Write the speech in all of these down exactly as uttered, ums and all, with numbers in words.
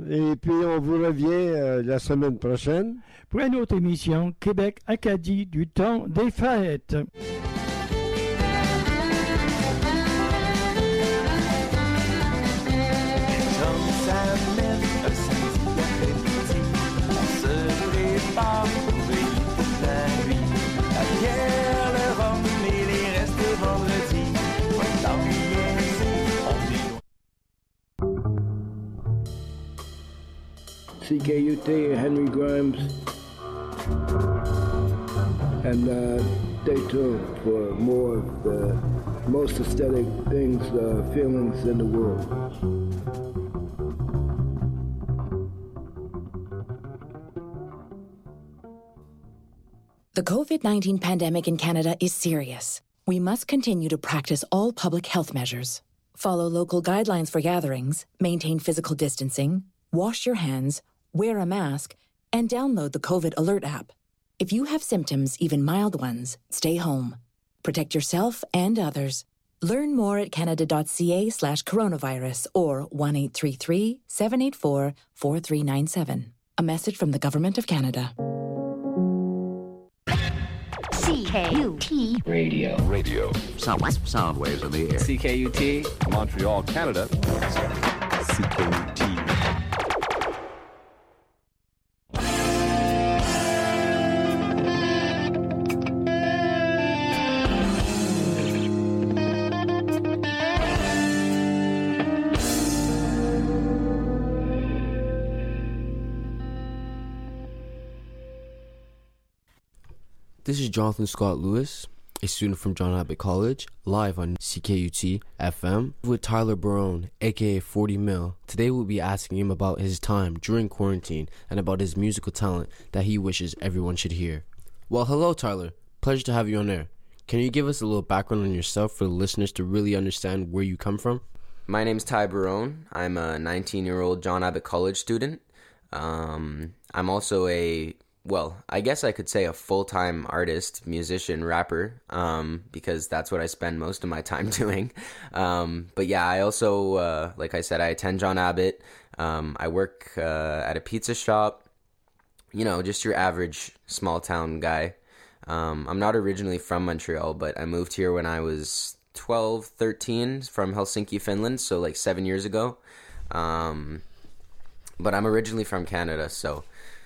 Et puis, on vous revient euh, la semaine prochaine. Pour une autre émission, Québec Acadie du temps des fêtes. C K U T, Henry Grimes, and uh, stay tuned for more of the most aesthetic things, uh, feelings in the world. The covid nineteen pandemic in Canada is serious. We must continue to practice all public health measures. Follow local guidelines for gatherings, maintain physical distancing, wash your hands, wear a mask, and download the COVID Alert app. If you have symptoms, even mild ones, stay home. Protect yourself and others. Learn more at canada.ca slash coronavirus or one eight three three, seven eight four, four three nine seven. A message from the Government of Canada. C K U T Radio. Radio. Sound, sound waves in the air. C K U T, Montreal, Canada. C K U T. This is Jonathan Scott Lewis, a student from John Abbott College, live on C K U T F M with Tyler Barone, aka forty mil. Today we'll be asking him about his time during quarantine and about his musical talent that he wishes everyone should hear. Well, hello Tyler. Pleasure to have you on air. Can you give us a little background on yourself for the listeners to really understand where you come from? My name's Ty Barone. I'm a nineteen-year-old John Abbott College student. Um, I'm also a Well, I guess I could say a full-time artist, musician, rapper, um, because that's what I spend most of my time doing. Um, but yeah, I also, uh, like I said, I attend John Abbott. Um, I work uh, at a pizza shop. You know, just your average small-town guy. Um, I'm not originally from Montreal, but I moved here when I was twelve, thirteen from Helsinki, Finland, so like seven years ago. Um, but I'm originally from Canada, so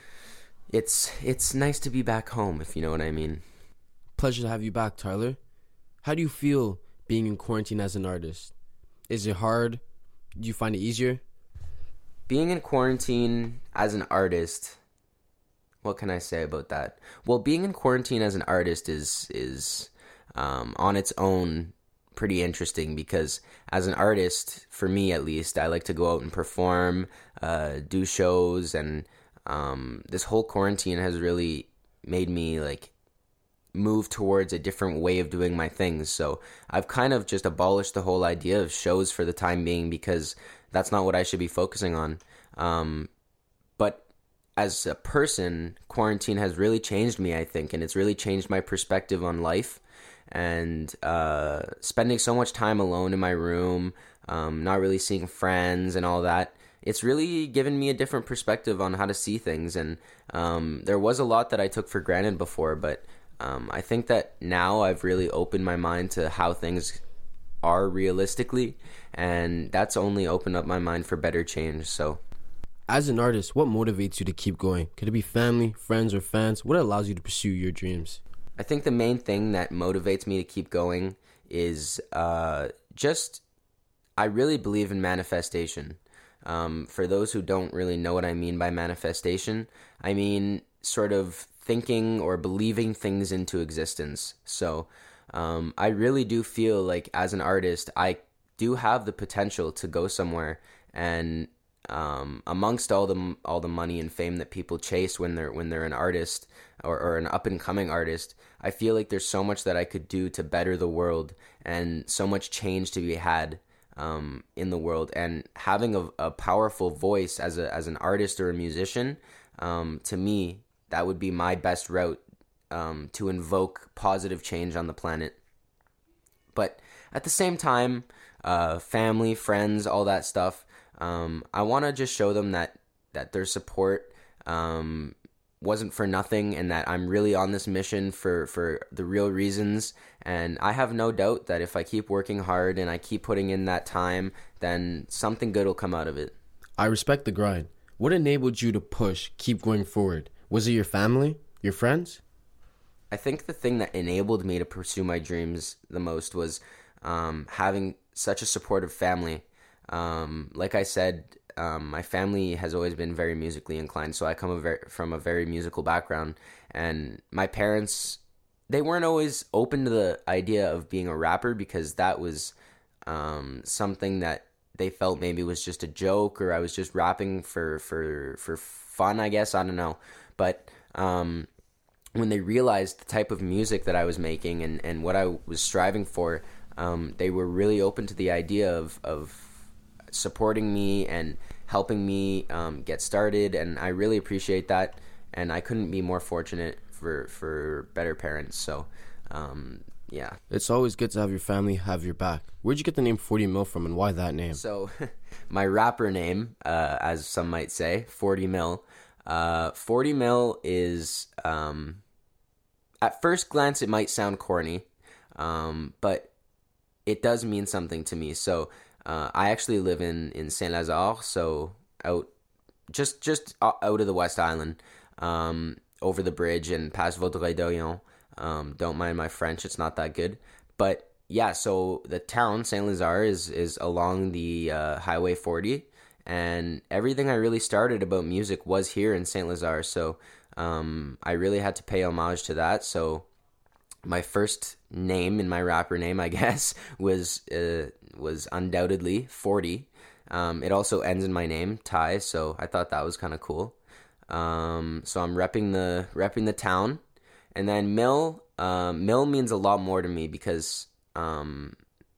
It's it's nice to be back home, if you know what I mean. Pleasure to have you back, Tyler. How do you feel being in quarantine as an artist? Is it hard? Do you find it easier? Being in quarantine as an artist, what can I say about that? Well, being in quarantine as an artist is is um, on its own pretty interesting because as an artist, for me at least, I like to go out and perform, uh, do shows, and Um, this whole quarantine has really made me like move towards a different way of doing my things. So I've kind of just abolished the whole idea of shows for the time being because that's not what I should be focusing on. Um, but as a person, quarantine has really changed me, I think, and it's really changed my perspective on life. And uh, spending so much time alone in my room, um, not really seeing friends and all that, it's really given me a different perspective on how to see things. And um, there was a lot that I took for granted before, but um, I think that now I've really opened my mind to how things are realistically, and that's only opened up my mind for better change. So, as an artist, what motivates you to keep going? Could it be family, friends, or fans? What allows you to pursue your dreams? I think the main thing that motivates me to keep going is uh, just, I really believe in manifestation. Um, for those who don't really know what I mean by manifestation, I mean sort of thinking or believing things into existence. So um, I really do feel like as an artist, I do have the potential to go somewhere, and um, amongst all the all the money and fame that people chase when they're when they're an artist or, or an up and coming artist, I feel like there's so much that I could do to better the world and so much change to be had Um, in the world. And having a, a powerful voice as a as an artist or a musician, um, to me, that would be my best route um, to invoke positive change on the planet. But at the same time, uh, family, friends, all that stuff, um, I want to just show them that that their support um, wasn't for nothing, and that I'm really on this mission for, for the real reasons. And I have no doubt that if I keep working hard and I keep putting in that time, then something good will come out of it. I respect the grind. What enabled you to push, keep going forward? Was it your family, your friends? I think the thing that enabled me to pursue my dreams the most was um, having such a supportive family. Um, like I said, um, my family has always been very musically inclined, so I come a very, from a very musical background. And my parents, they weren't always open to the idea of being a rapper, because that was um, something that they felt maybe was just a joke, or I was just rapping for for for fun, I guess. I don't know. But um, when they realized the type of music that I was making and, and what I was striving for, um, they were really open to the idea of, of supporting me and helping me um, get started. And I really appreciate that. And I couldn't be more fortunate for, for better parents. So, um, yeah. It's always good to have your family have your back. Where'd you get the name forty mil from, and why that name? So my rapper name, uh, as some might say, forty mil. Uh, forty mil is, um, at first glance, it might sound corny, um, but it does mean something to me. So uh, I actually live in, in Saint-Lazare, so out just just out of the West Island, um, over the bridge and past Vaudreuil-Dorion. Um, don't mind my French, it's not that good. But yeah, so the town, Saint-Lazare, is, is along the uh, Highway forty. And everything I really started about music was here in Saint-Lazare. So um, I really had to pay homage to that. So my first name in my rapper name, I guess, was uh, was undoubtedly forty. Um, it also ends in my name, Ty. So I thought that was kind of cool. Um, so I'm repping the repping the town. And then Mill, um, Mill means a lot more to me because um,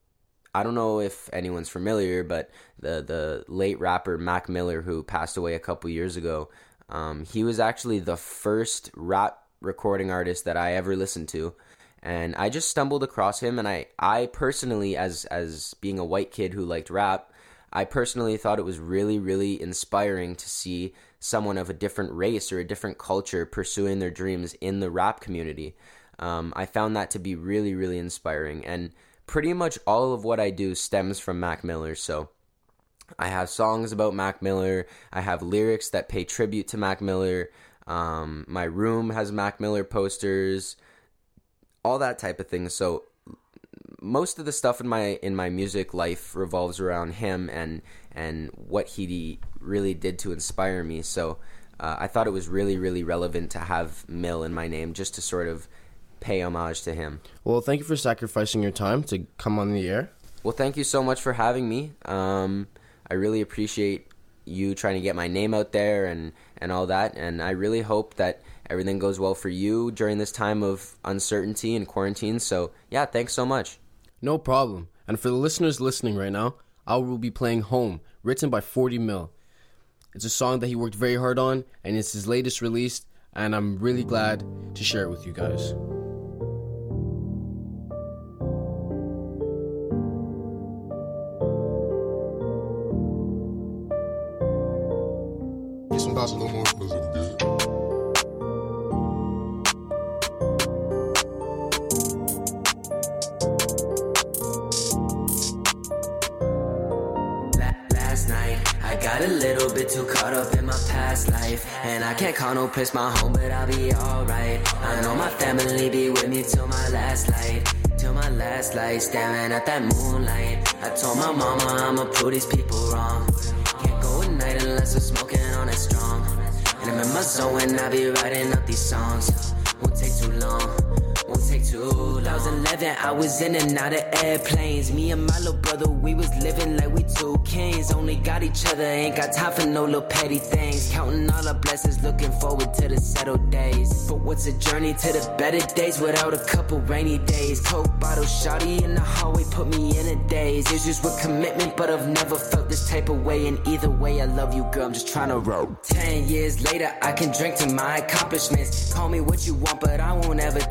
I don't know if anyone's familiar, but the, the late rapper Mac Miller, who passed away a couple years ago, um, he was actually the first rap recording artist that I ever listened to. And I just stumbled across him, and I, I personally, as as being a white kid who liked rap, I personally thought it was really, really inspiring to see someone of a different race or a different culture pursuing their dreams in the rap community. Um, I found that to be really, really inspiring. And pretty much all of what I do stems from Mac Miller. So I have songs about Mac Miller. I have lyrics that pay tribute to Mac Miller. Um, my room has Mac Miller posters, all that type of thing. So most of the stuff in my in my music life revolves around him and and what he really did to inspire me. So uh, I thought it was really, really relevant to have Mill in my name, just to sort of pay homage to him. Well, thank you for sacrificing your time to come on the air. Well, thank you so much for having me. Um, I really appreciate you trying to get my name out there and, and all that. And I really hope that everything goes well for you during this time of uncertainty and quarantine. So, yeah, thanks so much. No problem. And for the listeners listening right now, I will be playing Home, written by forty mil. It's a song that he worked very hard on, and it's his latest release, and I'm really glad to share it with you guys. Sometimes a little more music, dude. Got a little bit too caught up in my past life, and I can't call no place my home, but I'll be alright. I know my family be with me till my last light, till my last light, staring at that moonlight. I told my mama I'ma prove these people wrong. Can't go at night unless I'm smoking on it strong. And I'm in my zone when I be writing up these songs. Won't take too long, won't take too long. I was eleven, I was in and out of airplanes. Me and my little brother, we was living like we two kings. Only got each other, ain't got time for no little petty things. Counting all our blessings, looking forward to the settled days. But what's a journey to the better days without a couple rainy days? Coke bottle shawty in the hallway put me in a daze. It's just with commitment, but I've never felt this type of way. And either way, I love you, girl, I'm just trying to roll. Ten years later, I can drink to my accomplishments. Call me what you want, but I won't ever take in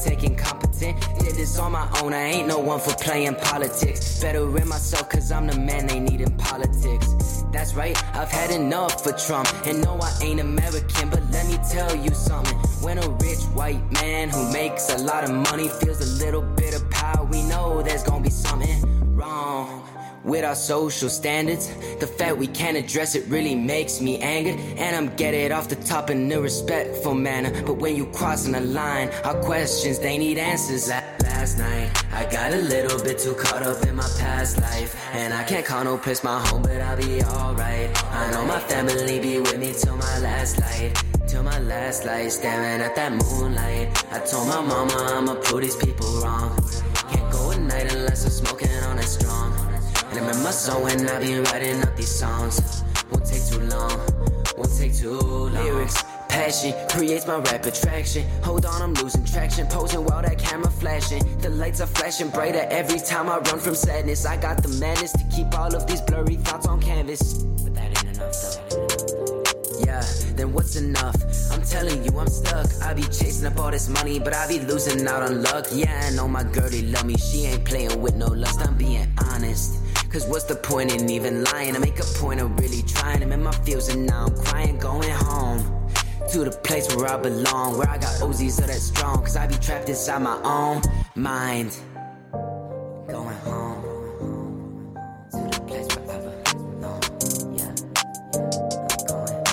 competent. Did this on my own, I ain't no one for playing politics. Better in myself, cause I'm the man they need in politics. That's right, I've had enough for Trump. And no, I ain't American, but let me tell you something. When a rich white man who makes a lot of money feels a little bit of power, we know there's gonna be something wrong with our social standards. The fact we can't address it really makes me angered. And I'm getting it off the top in a respectful manner. But when you crossing a line, our questions, they need answers. Last night, I got a little bit too caught up in my past life. And I can't call no piss my home, but I'll be alright. I know my family be with me till my last light. Till my last light, staring at that moonlight. I told my mama I'ma prove these people wrong. Can't go at night unless I'm smoking on that strong. And I'm in my soul when I be writing up these songs. Won't take too long, won't take too long. Lyrics, passion, creates my rap attraction. Hold on, I'm losing traction, posing while that camera flashing. The lights are flashing brighter every time I run from sadness. I got the madness to keep all of these blurry thoughts on canvas. But that ain't enough though. Yeah, then what's enough? I'm telling you I'm stuck. I be chasing up all this money, but I be losing out on luck. Yeah, I know my girlie love me, she ain't playing with no lust, I'm being honest. Cause what's the point in even lying? I make a point of really trying. I'm in my feels and now I'm crying, going home to the place where I belong, where I got O Zs of that strong. Cause I be trapped inside my own mind. Going home to the place where I belong. Yeah, I'm going.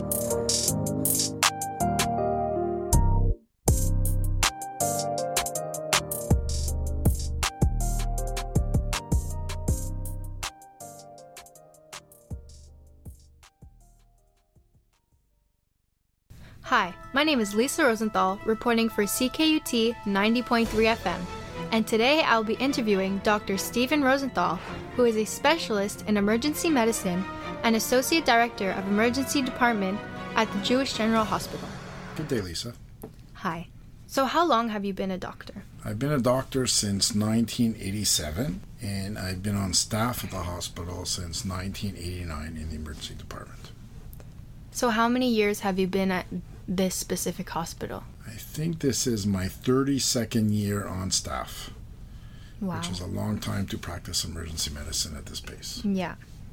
Hi, my name is Lisa Rosenthal, reporting for C K U T ninety point three F M, and today I'll be interviewing Doctor Steven Rosenthal, who is a specialist in emergency medicine and Associate Director of Emergency Department at the Jewish General Hospital. Good day, Lisa. Hi. So how long have you been a doctor? I've been a doctor since nineteen eighty-seven, and I've been on staff at the hospital since nineteen eighty-nine in the emergency department. So how many years have you been at this specific hospital? I think this is my thirty-second year on staff. Wow. Which is a long time to practice emergency medicine at this pace. Yeah.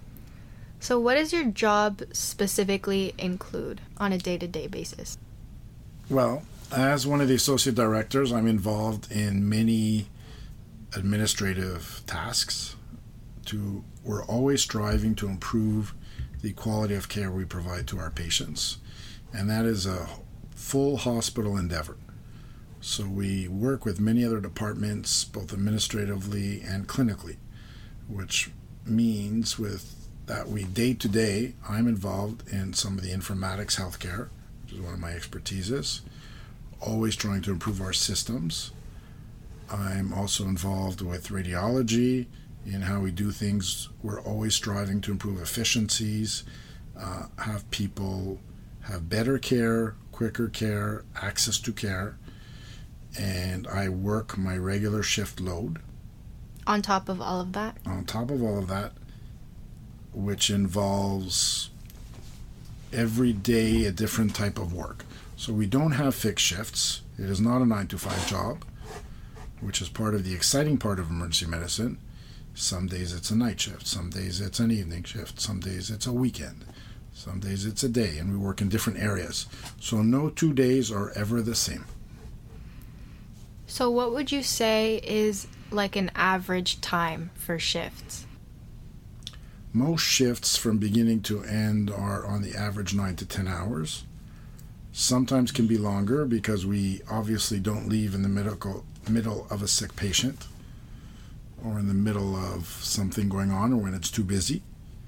So what does your job specifically include on a day-to-day basis? Well, as one of the associate directors, I'm involved in many administrative tasks. To we're always striving to improve the quality of care we provide to our patients, and that is a full hospital endeavor. So we work with many other departments, both administratively and clinically, which means with that we day to day, I'm involved in some of the informatics healthcare, which is one of my expertises, always trying to improve our systems. I'm also involved with radiology, in how we do things. We're always striving to improve efficiencies, uh, have people have better care, quicker care, access to care, and I work my regular shift load. On top of all of that? On top of all of that, which involves every day a different type of work. So we don't have fixed shifts. It is not a nine to five job, which is part of the exciting part of emergency medicine. Some days it's a night shift, some days it's an evening shift, some days it's a weekend, some days it's a day, and we work in different areas. So no two days are ever the same. So what would you say is like an average time for shifts? Most shifts from beginning to end are on the average nine to ten hours. Sometimes can be longer because we obviously don't leave in the medical, middle of a sick patient, or in the middle of something going on, or when it's too busy.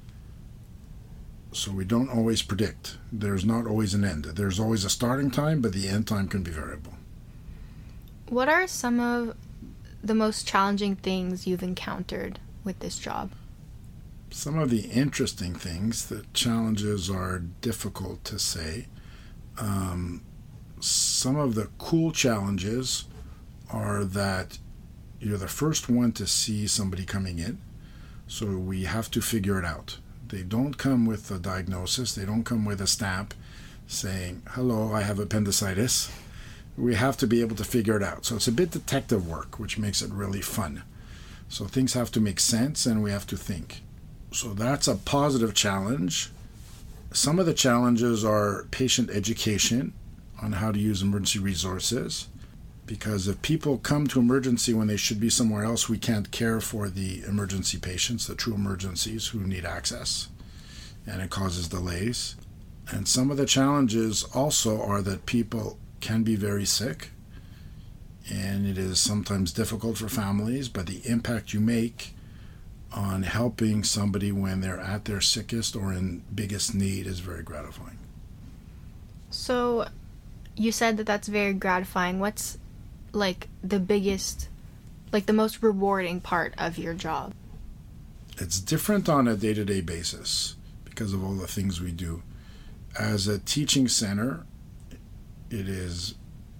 So we don't always predict. There's not always an end. There's always a starting time, but the end time can be variable. What are some of the most challenging things you've encountered with this job? Some of the interesting things, the challenges are difficult to say. Um, some of the cool challenges are that you're the first one to see somebody coming in, so we have to figure it out. They don't come with a diagnosis. They don't come with a stamp saying, hello, I have appendicitis. we have to be able to figure it out. So it's a bit detective work, which makes it really fun. So things have to make sense and we have to think. So that's a positive challenge. Some of the challenges are patient education on how to use emergency resources. Because if people come to emergency when they should be somewhere else, we can't care for the emergency patients, the true emergencies who need access, and it causes delays. And some of the challenges also are that people can be very sick, and it is sometimes difficult for families, but the impact you make on helping somebody when they're at their sickest or in biggest need is very gratifying. So you said that that's very gratifying. What's like the biggest, like the most rewarding part of your job? It's different on a day-to-day basis because of all the things we do. As a teaching center, it is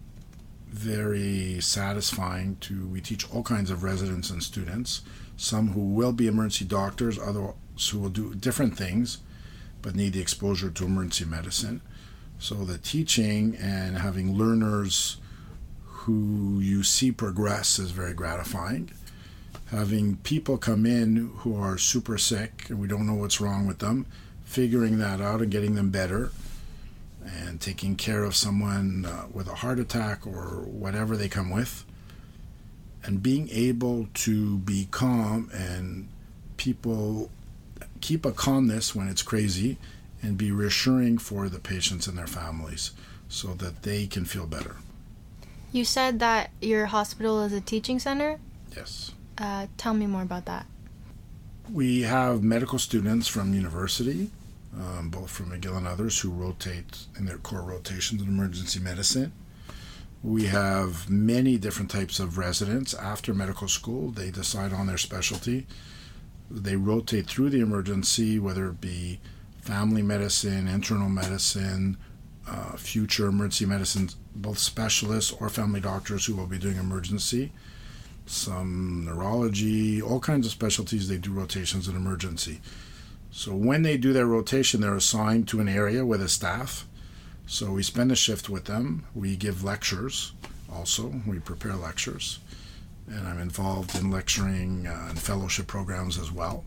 very satisfying to, we teach all kinds of residents and students, some who will be emergency doctors, others who will do different things, but need the exposure to emergency medicine. So the teaching and having learners who you see progress is very gratifying. Having people come in who are super sick and we don't know what's wrong with them, figuring that out and getting them better, and taking care of someone uh, with a heart attack or whatever they come with, and being able to be calm and people keep a calmness when it's crazy and be reassuring for the patients and their families so that they can feel better. You said that your hospital is a teaching center? Yes. Uh, tell me more about that. We have medical students from university, um, both from McGill and others, who rotate in their core rotations in emergency medicine. We have many different types of residents after medical school. They decide on their specialty. They rotate through the emergency, whether it be family medicine, internal medicine, uh, future emergency medicine, both specialists or family doctors who will be doing emergency, some neurology, all kinds of specialties. They do rotations in emergency. So when they do their rotation, they're assigned to an area with a staff. So we spend a shift with them. We give lectures also. We prepare lectures. And I'm involved in lecturing uh, and fellowship programs as well.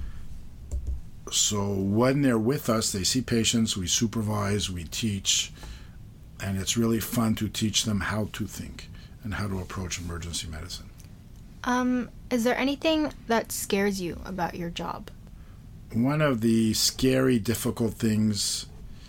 So when they're with us, they see patients, we supervise, we teach, and it's really fun to teach them how to think and how to approach emergency medicine. Um, is there anything that scares you about your job? One of the scary, difficult things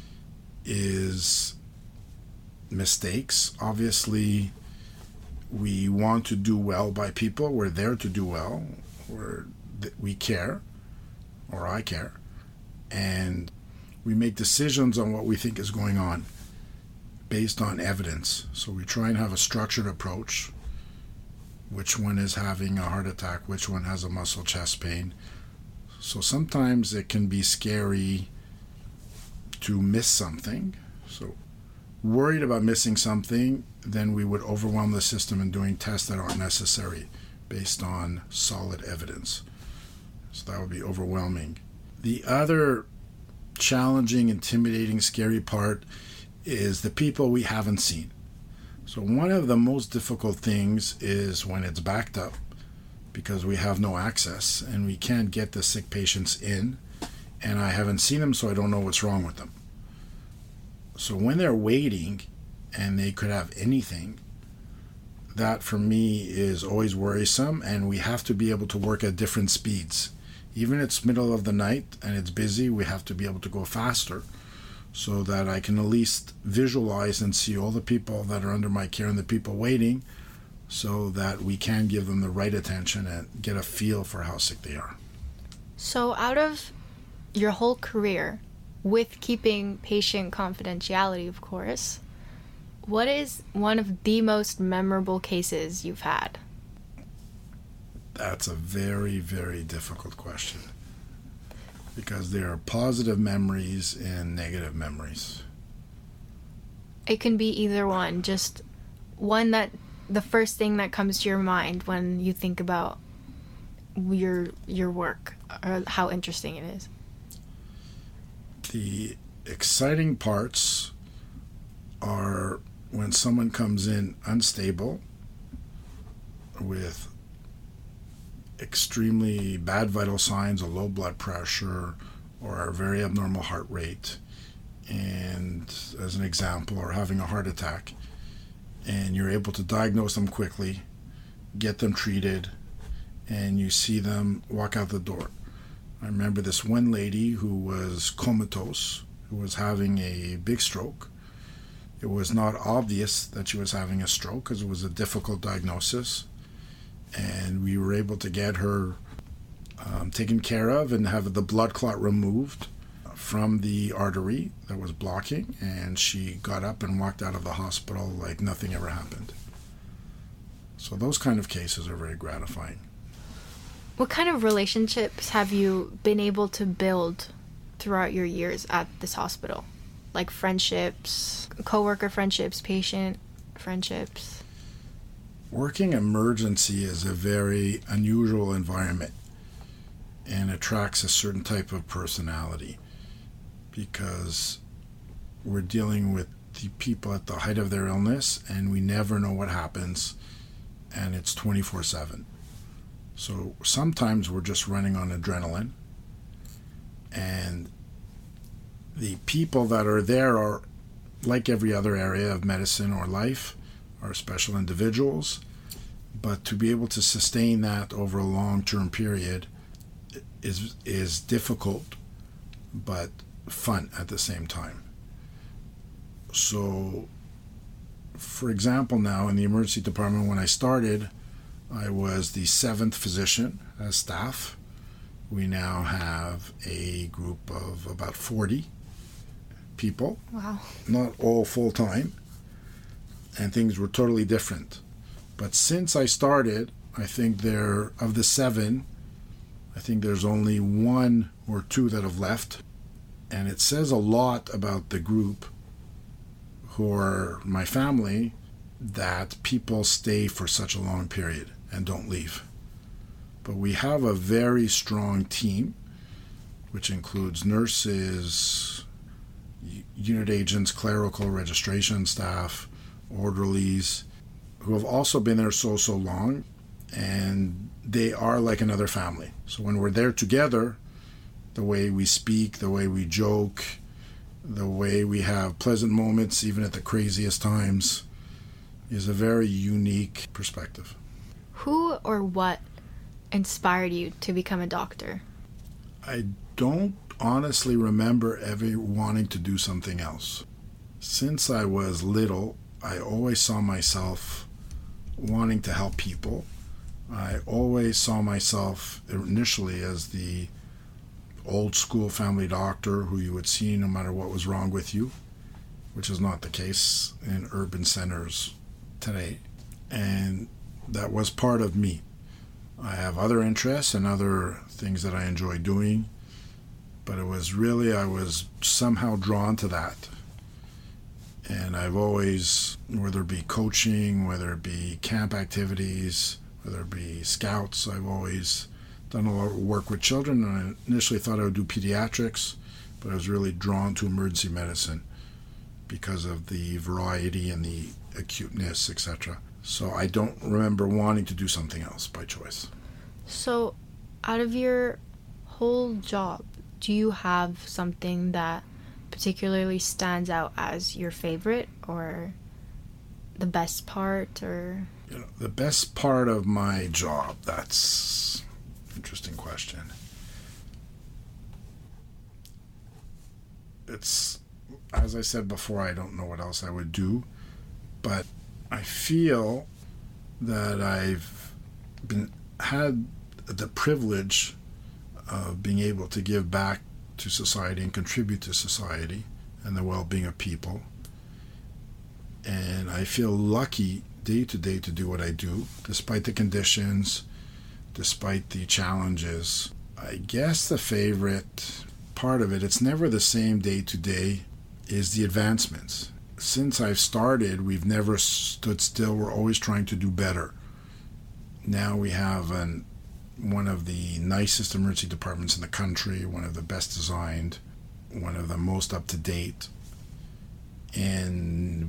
is mistakes. Obviously, we want to do well by people. We're there to do well. We're, we care, or I care, and we make decisions on what we think is going on based on evidence. So we try and have a structured approach. Which one is having a heart attack? Which one has a muscle chest pain? So sometimes it can be scary to miss something. So worried about missing something, then we would overwhelm the system in doing tests that aren't necessary based on solid evidence. So that would be overwhelming. The other challenging, intimidating, scary part is the people we haven't seen. So one of the most difficult things is when it's backed up because we have no access and we can't get the sick patients in, and I haven't seen them, so I don't know what's wrong with them. So when they're waiting and they could have anything, that for me is always worrisome, and we have to be able to work at different speeds. Even if it's middle of the night and it's busy, we have to be able to go faster so that I can at least visualize and see all the people that are under my care and the people waiting so that we can give them the right attention and get a feel for how sick they are. So out of your whole career, with keeping patient confidentiality, of course, what is one of the most memorable cases you've had? That's a very, very difficult question because there are positive memories and negative memories. It can be either one, just one that the first thing that comes to your mind when you think about your your work or how interesting it is. The exciting parts are when someone comes in unstable with extremely bad vital signs, a low blood pressure, or a very abnormal heart rate, and as an example, or having a heart attack, and you're able to diagnose them quickly, get them treated, and you see them walk out the door. I remember this one lady who was comatose, who was having a big stroke. It was not obvious that she was having a stroke because it was a difficult diagnosis, and we were able to get her um, taken care of and have the blood clot removed from the artery that was blocking, and she got up and walked out of the hospital like nothing ever happened. So those kind of cases are very gratifying. What kind of relationships have you been able to build throughout your years at this hospital? Like friendships, coworker friendships, patient friendships? Working emergency is a very unusual environment and attracts a certain type of personality, because we're dealing with the people at the height of their illness, and we never know what happens, and it's twenty-four seven. So sometimes we're just running on adrenaline, and the people that are there are, like every other area of medicine or life, are special individuals, but to be able to sustain that over a long-term period is is difficult, but fun at the same time. So, for example, now in the emergency department, when I started, I was the seventh physician as staff. We now have a group of about forty people. Wow. Not all full-time, and things were totally different. But since I started, I think there, of the seven, I think there's only one or two that have left. And it says a lot about the group, who are my family, that people stay for such a long period and don't leave. But we have a very strong team, which includes nurses, unit agents, clerical registration staff, orderlies, who have also been there so, so long, and they are like another family. So when we're there together, the way we speak, the way we joke, the way we have pleasant moments, even at the craziest times, is a very unique perspective. Who or what inspired you to become a doctor? I don't honestly remember ever wanting to do something else. Since I was little, I always saw myself wanting to help people. I always saw myself initially as the old school family doctor who you would see no matter what was wrong with you, which is not the case in urban centers today. And that was part of me. I have other interests and other things that I enjoy doing, but it was really, I was somehow drawn to that. And I've always, whether it be coaching, whether it be camp activities, whether it be scouts, I've always done a lot of work with children. And I initially thought I would do pediatrics, but I was really drawn to emergency medicine because of the variety and the acuteness, et cetera. So I don't remember wanting to do something else by choice. So out of your whole job, do you have something that particularly stands out as your favorite or the best part? Or you know, the best part of my job, that's an interesting question. It's, as I said before, I don't know what else I would do, but I feel that I've been had the privilege of being able to give back to society and contribute to society and the well-being of people. And I feel lucky day to day to do what I do, despite the conditions, despite the challenges. I guess the favorite part of it, it's never the same day to day, is the advancements. Since I've started, we've never stood still. We're always trying to do better. Now we have an one of the nicest emergency departments in the country, one of the best designed, one of the most up to date. And we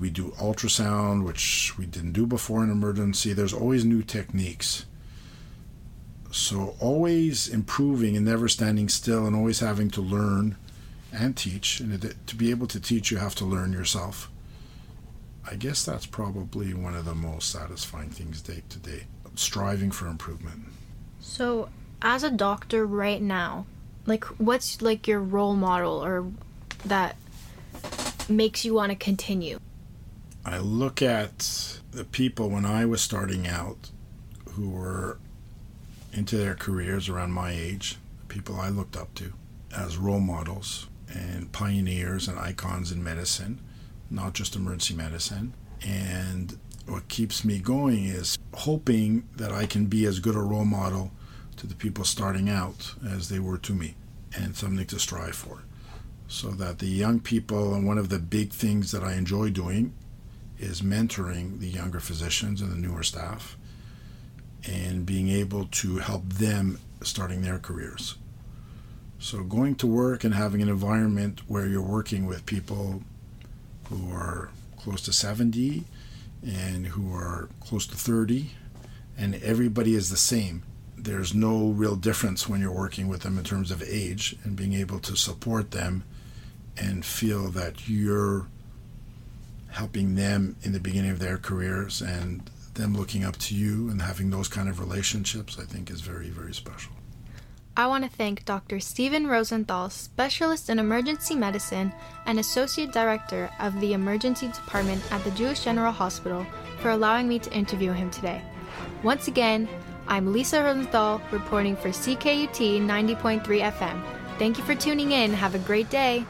we do ultrasound, which we didn't do before in emergency. There's always new techniques. So always improving and never standing still, and always having to learn and teach. And to be able to teach, you have to learn yourself. I guess that's probably one of the most satisfying things day to day, striving for improvement. So as a doctor right now, like what's like your role model or that makes you want to continue? I look at the people when I was starting out who were into their careers around my age, people I looked up to as role models and pioneers and icons in medicine, not just emergency medicine. And what keeps me going is hoping that I can be as good a role model to the people starting out as they were to me, and something to strive for. So that the young people, and one of the big things that I enjoy doing is mentoring the younger physicians and the newer staff and being able to help them starting their careers. So going to work and having an environment where you're working with people who are close to seventy and who are close to thirty, and everybody is the same. There's no real difference when you're working with them in terms of age, and being able to support them and feel that you're helping them in the beginning of their careers and them looking up to you and having those kind of relationships, I think is very, very special. I want to thank Doctor Steven Rosenthal, Specialist in Emergency Medicine and Associate Director of the Emergency Department at the Jewish General Hospital, for allowing me to interview him today. Once again, I'm Lisa Rosenthal, reporting for C K U T ninety point three F M. Thank you for tuning in. Have a great day.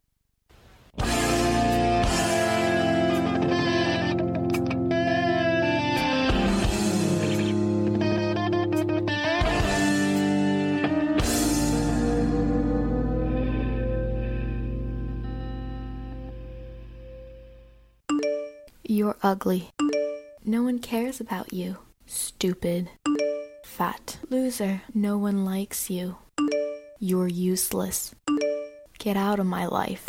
You're ugly. No one cares about you. Stupid. Fat. Loser. No one likes you. You're useless. Get out of my life.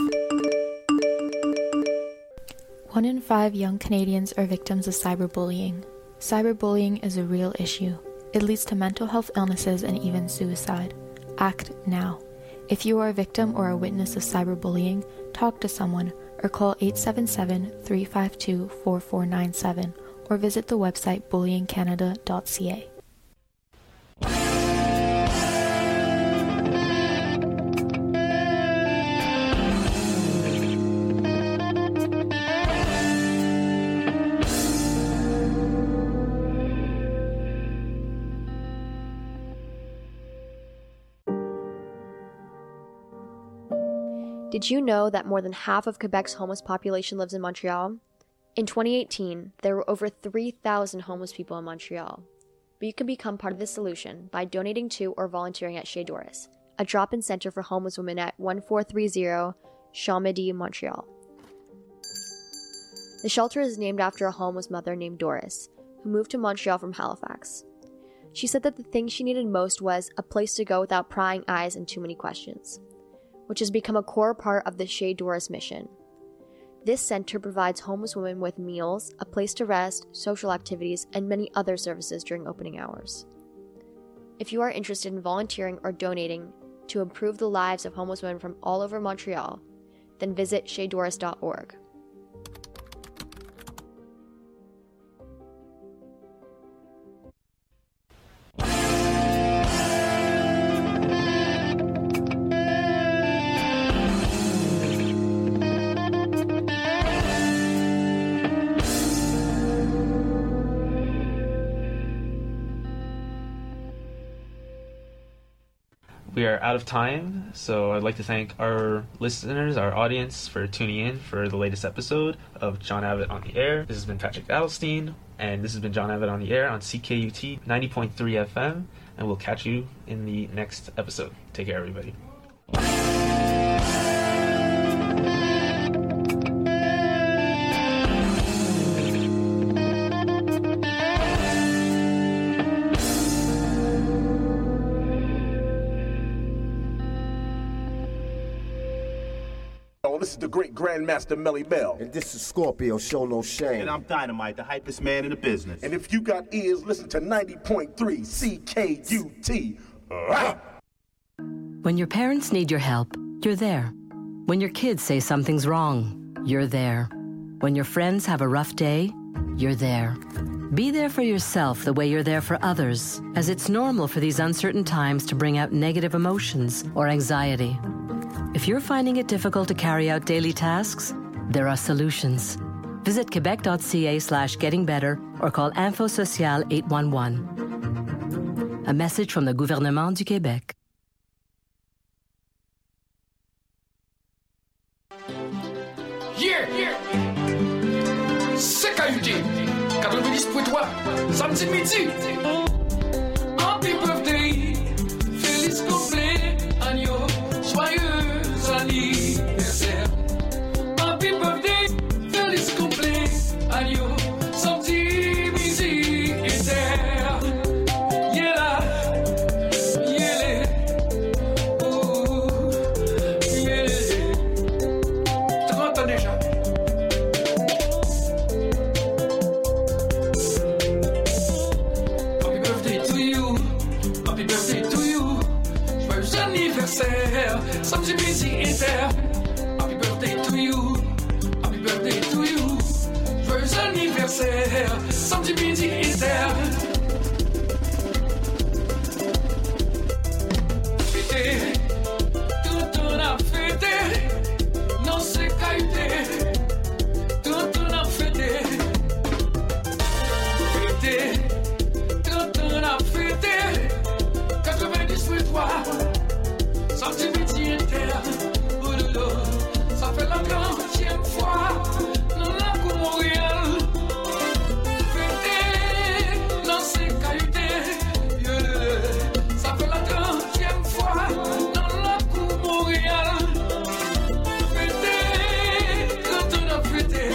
One in five young Canadians are victims of cyberbullying. Cyberbullying is a real issue. It leads to mental health illnesses and even suicide. Act now. If you are a victim or a witness of cyberbullying, talk to someone or call eight seven seven, three five two, four four nine seven or visit the website bullying canada dot c a. Did you know that more than half of Quebec's homeless population lives in Montreal? In twenty eighteen, there were over three thousand homeless people in Montreal. But you can become part of the solution by donating to or volunteering at Chez Doris, a drop-in center for homeless women at one four three zero Champ-Midi, Montreal. The shelter is named after a homeless mother named Doris, who moved to Montreal from Halifax. She said that the thing she needed most was a place to go without prying eyes and too many questions, which has become a core part of the Chez Doris mission. This center provides homeless women with meals, a place to rest, social activities, and many other services during opening hours. If you are interested in volunteering or donating to improve the lives of homeless women from all over Montreal, then visit chez doris dot org. We are out of time, so I'd like to thank our listeners, our audience, for tuning in for the latest episode of John Abbott on the Air. This has been Patrick Adelstein, and this has been John Abbott on the Air on C K U T ninety point three F M, and we'll catch you in the next episode. Take care, everybody. this is the great Grandmaster Melly Bell. And this is Scorpio, show no shame. And I'm Dynamite, the hypest man in the business. And if you got ears, listen to ninety point three C K U T. Ah! When your parents need your help, you're there. When your kids say something's wrong, you're there. When your friends have a rough day, you're there. Be there for yourself the way you're there for others, as it's normal for these uncertain times to bring out negative emotions or anxiety. If you're finding it difficult to carry out daily tasks, there are solutions. Visit quebec.ca slash getting better or call Info Social eight one one. A message from the Gouvernement du Québec. Yeah, yeah. C K U T quatre-vingt-dix point trois, samedi midi. Happy birthday, Félix complet, agneau, joyeux anniversaire. Happy birthday, Félix complet, agneau, samedi midi inter. Yeah là, yeah là, oh, yeah. trente ans déjà. Samedi midi inter. Happy birthday to you. Happy birthday to you. Joyeux anniversaire. Samedi midi